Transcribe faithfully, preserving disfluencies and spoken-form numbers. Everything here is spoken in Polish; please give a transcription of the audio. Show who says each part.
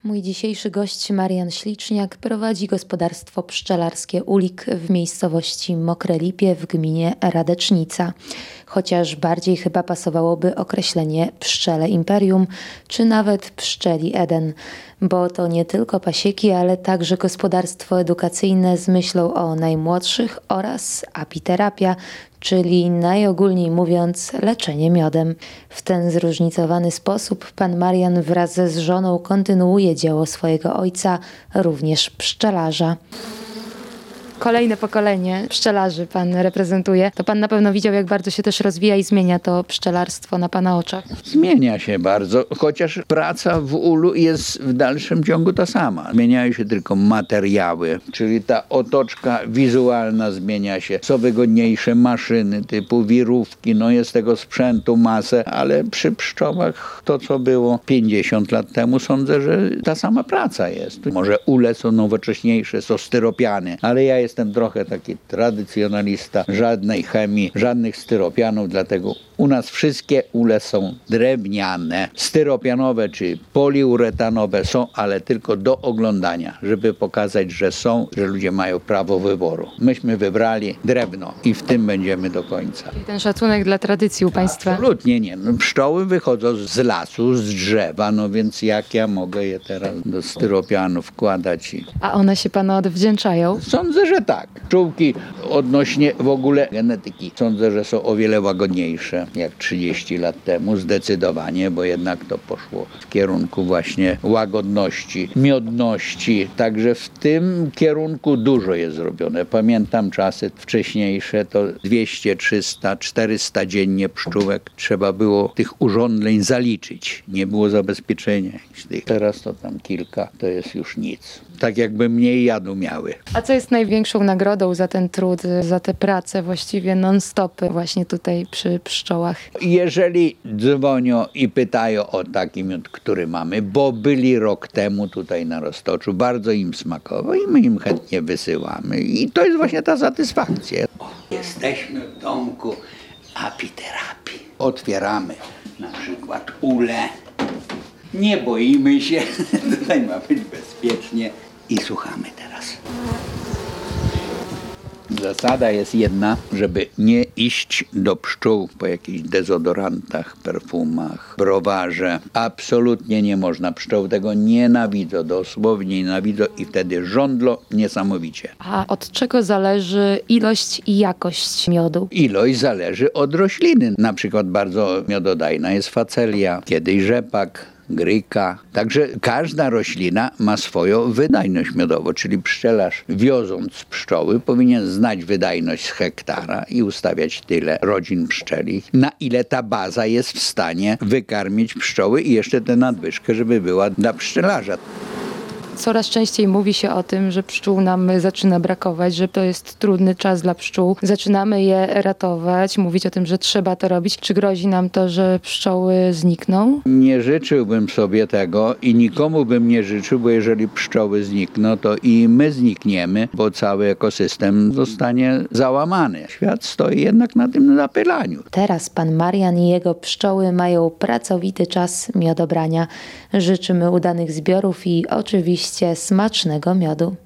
Speaker 1: Mój dzisiejszy gość Marian Śliczniak prowadzi gospodarstwo pszczelarskie Ulik w miejscowości Mokre Lipie w gminie Radecznica. Chociaż bardziej chyba pasowałoby określenie pszczele imperium, czy nawet pszczeli Eden, bo to nie tylko pasieki, ale także gospodarstwo edukacyjne z myślą o najmłodszych oraz apiterapia, czyli najogólniej mówiąc leczenie miodem. W ten zróżnicowany sposób pan Marian wraz z żoną kontynuuje dzieło swojego ojca, również pszczelarza. Kolejne pokolenie pszczelarzy pan reprezentuje. To pan na pewno widział, jak bardzo się też rozwija i zmienia to pszczelarstwo na pana oczach.
Speaker 2: Zmienia się bardzo, chociaż praca w ulu jest w dalszym ciągu ta sama. Zmieniają się tylko materiały, czyli ta otoczka wizualna zmienia się. Są wygodniejsze maszyny typu wirówki, no jest tego sprzętu masę, ale przy pszczołach to, co było pięćdziesiąt lat temu, sądzę, że ta sama praca jest. Może ule są nowocześniejsze, są styropiany, ale ja jestem trochę taki tradycjonalista, żadnej chemii, żadnych styropianów, dlatego u nas wszystkie ule są drewniane. Styropianowe czy poliuretanowe są, ale tylko do oglądania, żeby pokazać, że są, że ludzie mają prawo wyboru. Myśmy wybrali drewno i w tym będziemy do końca.
Speaker 1: I ten szacunek dla tradycji u państwa?
Speaker 2: Absolutnie nie. No, pszczoły wychodzą z lasu, z drzewa, no więc jak ja mogę je teraz do styropianu wkładać? I...
Speaker 1: A one się panu odwdzięczają?
Speaker 2: Sądzę, że tak. Pszczółki odnośnie w ogóle genetyki sądzę, że są o wiele łagodniejsze jak trzydzieści lat temu, zdecydowanie, bo jednak to poszło w kierunku właśnie łagodności, miodności. Także w tym kierunku dużo jest zrobione. Pamiętam czasy wcześniejsze, to dwieście, trzysta, czterysta dziennie pszczółek trzeba było tych urządzeń zaliczyć. Nie było zabezpieczenia. Teraz to tam kilka, to jest już nic. Tak jakby mniej jadu miały.
Speaker 1: A co jest największą nagrodą za ten trud, za tę pracę właściwie non-stop właśnie tutaj przy pszczołach?
Speaker 2: Jeżeli dzwonią i pytają o taki miód, który mamy, bo byli rok temu tutaj na Roztoczu, bardzo im smakował i my im chętnie wysyłamy. I to jest właśnie ta satysfakcja. O, jesteśmy w domku apiterapii. Otwieramy na przykład ule. Nie boimy się, tutaj ma być bezpiecznie i słuchamy teraz. Zasada jest jedna, żeby nie iść do pszczół po jakichś dezodorantach, perfumach, browarze. Absolutnie nie można. Pszczoły tego nienawidzą, dosłownie nienawidzą i wtedy żądlą niesamowicie.
Speaker 1: A od czego zależy ilość i jakość miodu?
Speaker 2: Ilość zależy od rośliny. Na przykład bardzo miododajna jest facelia, kiedyś rzepak, gryka. Także każda roślina ma swoją wydajność miodową, czyli pszczelarz wioząc pszczoły powinien znać wydajność z hektara i ustawiać tyle rodzin pszczeli, na ile ta baza jest w stanie wykarmić pszczoły i jeszcze tę nadwyżkę, żeby była dla pszczelarza.
Speaker 1: Coraz częściej mówi się o tym, że pszczół nam zaczyna brakować, że to jest trudny czas dla pszczół. Zaczynamy je ratować, mówić o tym, że trzeba to robić. Czy grozi nam to, że pszczoły znikną?
Speaker 2: Nie życzyłbym sobie tego i nikomu bym nie życzył, bo jeżeli pszczoły znikną, to i my znikniemy, bo cały ekosystem zostanie załamany. Świat stoi jednak na tym zapylaniu.
Speaker 1: Teraz pan Marian i jego pszczoły mają pracowity czas miodobrania. Życzymy udanych zbiorów i oczywiście smacznego miodu.